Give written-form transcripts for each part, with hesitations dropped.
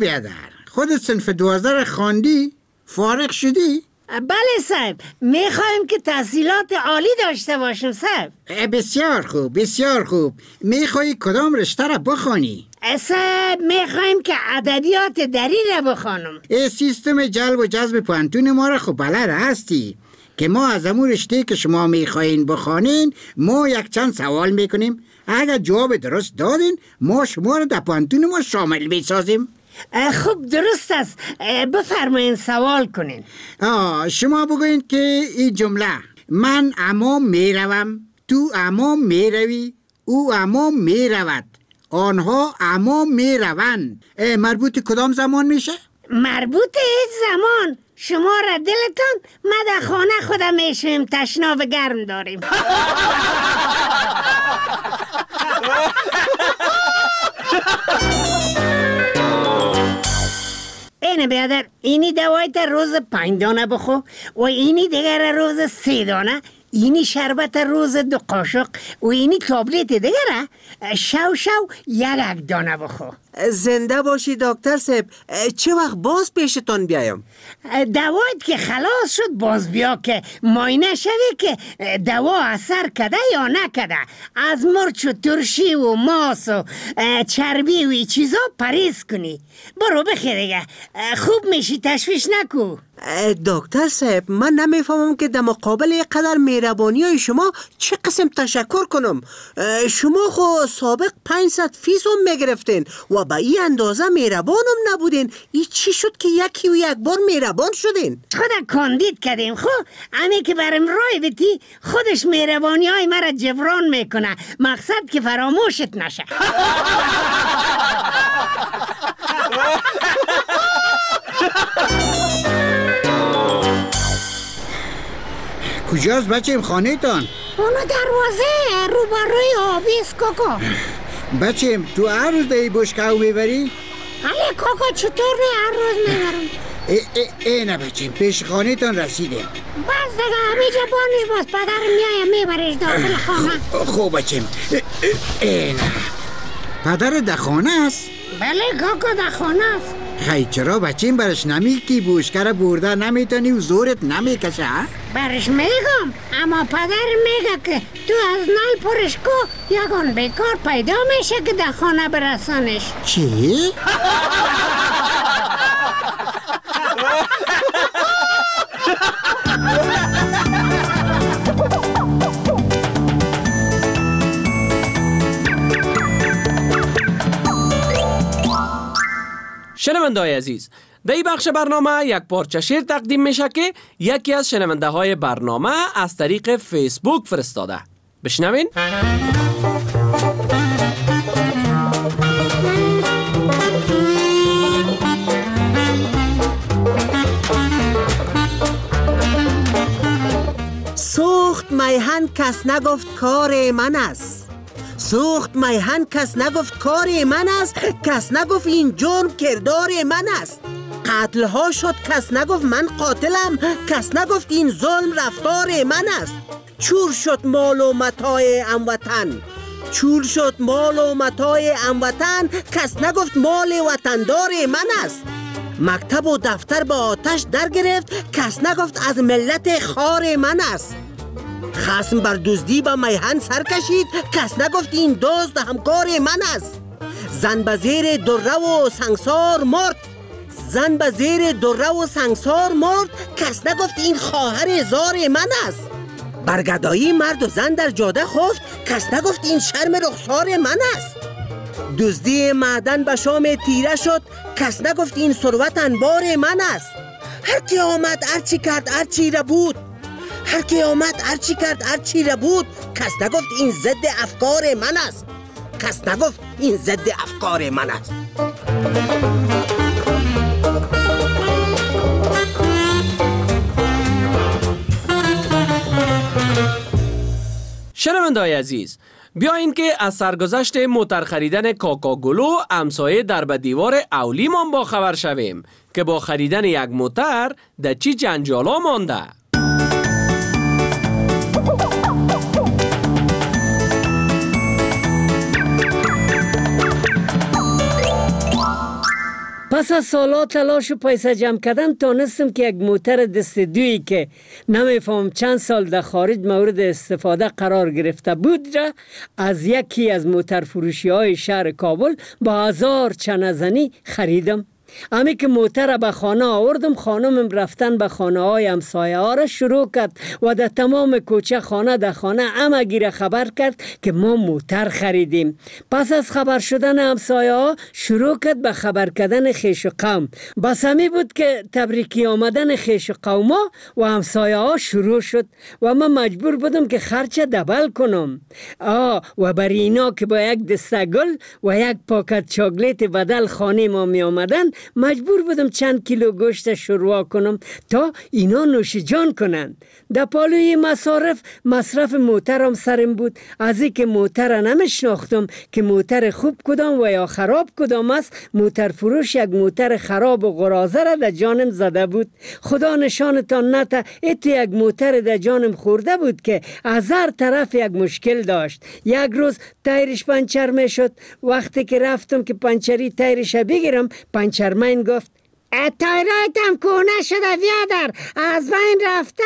بیادر، خودت صنف 12 را خواندی؟ فارغ شدی؟ بله صاحب، میخوایم که تحصیلات عالی داشته باشیم صاحب. بسیار خوب، بسیار خوب. میخوایی کدام رشته را بخوانی؟ صاحب میخوایم که ادبیات دری را بخوانم. سیستم جلب و جذب پوهنتون ما را خب بلد هستی که ما از امور رشته که شما میخواین بخوانین ما یک چند سوال میکنیم. اگر جواب درست دادین ما شما را در پوهنتون ما شامل میسازیم. خوب درست است، بفرمایین سوال کنین. شما بگوین که این جمله من عمام میروم، تو عمام میروی، او عمام میرود، آنها عمام میروند مربوط کدام زمان میشه؟ مربوط هیچ زمان. شما را دلتان، ما در خانه خودم میشویم تشنا و گرم داریم. اینه بیادر، اینی دوایت روز 5 دانه بخو و اینی دیگر روز 3 دانه، اینی شربت روز 2 قاشق و اینی تابلت دیگر شو یک دانه بخو. زنده باشی دکتر صاحب. چه وقت باز پیشتان بیایم؟ دوایت که خلاص شد باز بیا که معاینه شوی که دوا اثر کده یا نکده. از مرچ و ترشی و ماس و چربی و ای چیزا پریز کنی. برو بخیر دیگه، خوب میشی، تشویش نکو. دکتر صاحب من نمیفهمم که در مقابل یک قدر مهربانی های شما چه قسم تشکر کنم. شما خو سابق 500 فیصد میگرفتین و با این اندازه مهربانم نبودین. این چی شد که یکی و یک بار مهربان شدین؟ خدا کاندید کردیم. خو امی که برم رای بیتی خودش مهربانی های مرا جبران میکنه، مقصد که فراموشت نشه. کجاست بچه خانه تان؟ اونو دروازه روبروی آبیست کاکا. بچه تو هر روز دایی بشکاو میبری؟ علی کاکا چطور هر روز میبرم؟ نه بچه پیش خانه تان رسیدیم. بس دیگه همیجا بانش باز پدرم میایم میبرش داخل خانه. خوب بچه نه پدر در خانه است؟ بله کاکا در خانه است. خیلی چرا بچیم برش نمیگی بوشکر برده نمیتونی و زورت نمیکشه؟ برش میگم، اما پدر میگه که تو از نل پرش کو یگان بیکار پیدا میشه که در خانه برسانش. چی؟ شنونده‌های عزیز، در این بخش برنامه یک پارچه شعر تقدیم میشه که یکی از شنونده های برنامه از طریق فیسبوک فرستاده. بشنوین. سوخت میهن کس نگفت کار من است. سوخت میهن کس نگفت کار من است. کس نگفت این جرم کردار من است. قتل ها شد کس نگفت من قاتلم. کس نگفت این ظلم رفتار من است. چور شد مال و متاع هموطن. چور شد مال و متاع هموطن. کس نگفت مال وطندار من است. مکتب و دفتر با آتش در گرفت. کس نگفت از ملت خار من است. خصم بر دزدی با میهن سر کشید. کس نگفت این دزد همکار من است. زن به زیر دره و سنگسار مرد. زن به زیر دره و سنگسار مرد. کس نگفت این خواهر زار من است. برگدایی مرد و زن در جاده خفت. کس نگفت این شرم رخسار من است. دزدی معدن به شام تیره شد. کس نگفت این ثروت انبار من است. هر کی آمد هرچی کرد هرچی را بود. هر کی آمد هرچی کرد هرچی را بود. کس نگفت این ضد افکار من است. کس نگفت این ضد افکار من است. شنونده‌های عزیز، بیایین که از سرگذشت موتر خریدن کاکاگلو همسایه در به دیوار اولیمان با خبر شویم که با خریدن یک موتر در چی جنجالا مانده. پس از سالات تلاش و پیسه جمع کردن تانستم که یک موتر دست دویی که نمیفهم چند سال در خارج مورد استفاده قرار گرفته بود را از یکی از موتر فروشی های شهر کابل با 1000 چنزنی خریدم. امی که موتر به خانه آوردم، خانمم رفتن به خانه های همسایه ها را شروع کرد و در تمام کوچه خانه در خانه همگی را خبر کرد که ما موتر خریدیم. پس از خبر شدن همسایه ها شروع کرد به خبر کردن خویش و قوم. بس همی بود که تبریکی آمدن خویش و قوم و همسایه ها شروع شد و من مجبور بودم که خرچه دبل کنم. و برای اینا که با یک دسته گل و یک پاکت چاکلیت بدل خانه ما می آمدن مجبور بودم چند کیلو گوشت شوروا کنم تا اینا نوش جان کنن. در پالوی مصرف موترم سرم بود. از این که موتر نمیشناختم که موتر خوب کدام و یا خراب کدام است، موتر فروش یک موتر خراب و غرازه را در جانم زده بود. خدا نشانتان نته ایت یک موتر در جانم خورده بود که از هر طرف یک مشکل داشت. یک روز تایرش پنچر می شد. وقتی که رفتم که پنچری تایرش بگیرم، پنچرمن گفت تایرایتم کونه شده بیادر، از بین رفته،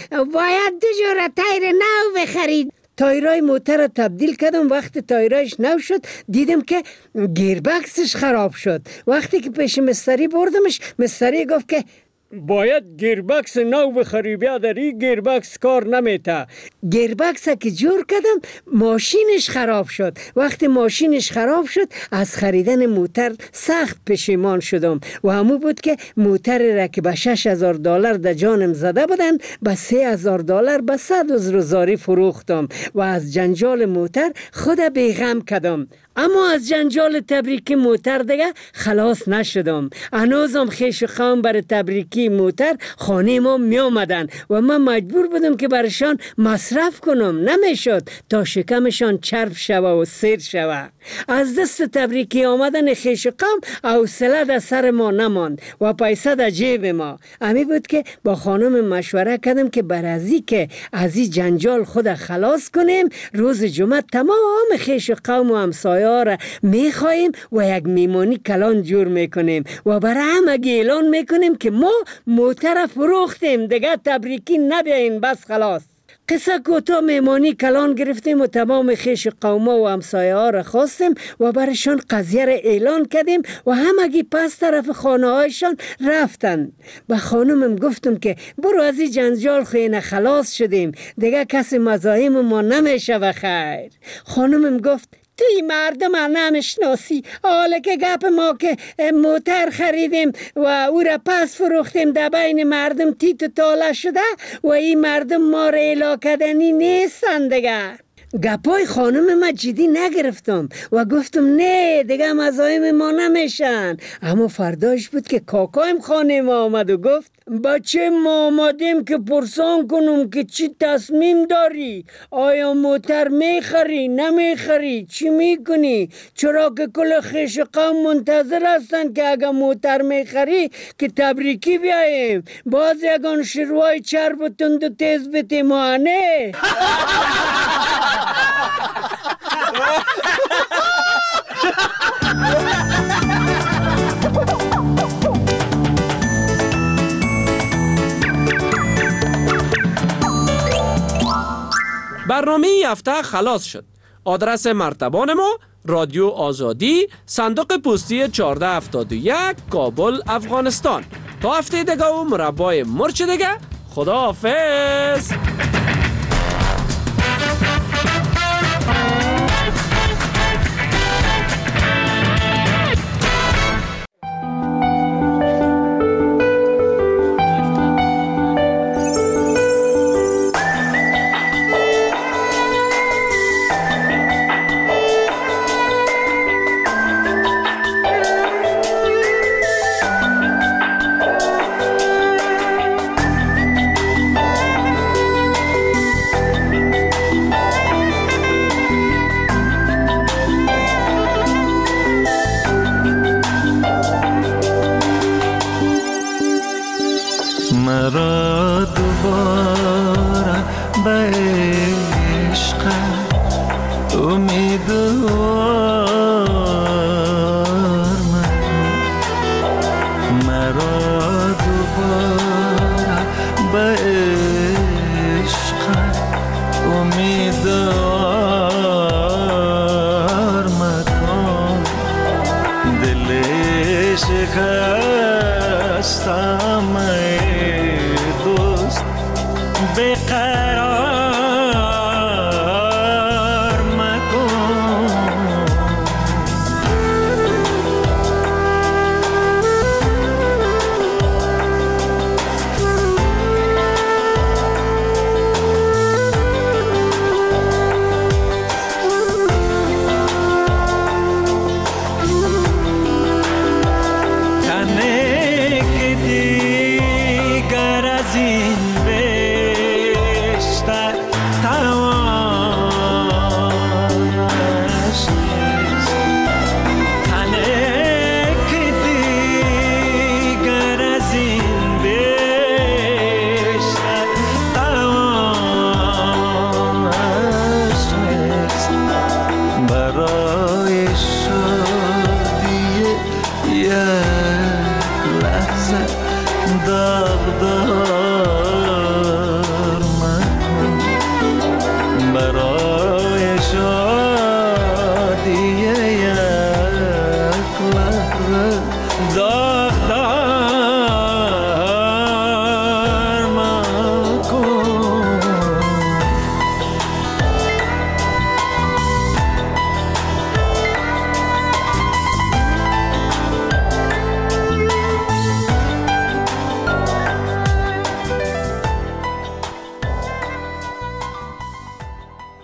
باید 2 جوره تایر نو بخرید. تایرای موتر را تبدیل کردم. وقتی تایرایش نو شد دیدم که گیربکسش خراب شد. وقتی که پیش مستری بردمش، مستری گفت که باید گیربکس نو بخری بیادری، گیربکس کار نمیته. گیربکس که جور کردم ماشینش خراب شد. وقتی ماشینش خراب شد از خریدن موتر سخت پشیمان شدم و همون بود که موتر را که به $6,000 در جانم زده بودن به $3,000 به 100 عذرزاری فروختم و از جنجال موتر خود بیغم کردم. اما از جنجال تبریکی موتر دیگه خلاص نشدم. هنوزم خویش و قوم برای تبریکی موتر خانه ما می آمدن و من مجبور بودم که برشان مصرف کنم. نمیشد تا شکمشان چرب شوه و سیر شوه. از دست تبریکی آمدن خویش و قوم حوصله در سر ما نماند و پیسه در جیب ما. امی بود که با خانم مشوره کردم که بر ازی که از این جنجال خود خلاص کنیم، روز جمعه تمام خویش و قوم و همسایه را میخواییم و یک میمانی کلان جور میکنیم و برای همگی اعلان میکنیم که ما موتر فروختیم، دیگه تبریکی نبیاین، بس خلاص. قصه کوتاه میمانی کلان گرفتیم و تمام خویش قوما و همسایه ها را خواستیم و برشان قضیه را اعلان کردیم و همگی پس طرف خانه هایشان رفتن. به خانمم گفتم که برو از این جنجال خیلی خلاص شدیم، دیگه کسی مزاحم ما نمیشه بخیر. خانمم گفت توی مردم نمیشناسی، حالا که گپ ما که موتر خریدیم و او را پس فروختیم در بین مردم تیت و تاله شده و این مردم ما را اعلا کردنی نیستن دیگه. گپای خانم من جدی نگرفتم و گفتم نه دیگه مزاحم ما نمیشن. اما فرداش بود که کاکایم خانه ما آمد و گفت بچه ما آمدیم که پرسان کنم که چی تصمیم داری، آیا موتر میخری نمیخری، چی میکنی؟ چرا که کل خویش قوم منتظر هستن که اگه موتر میخری که تبریکی بیاییم، باز یگان شروع چرب و تند و تیز بتیمانه. برنامه این هفته خلاص شد. آدرس مرتبان ما رادیو آزادی، صندوق پستی 1471 کابل افغانستان. تا هفته دیگه و مربای مرچ دیگه، خدا حافظ. امیدوار مکن دل شکستم ای دوست به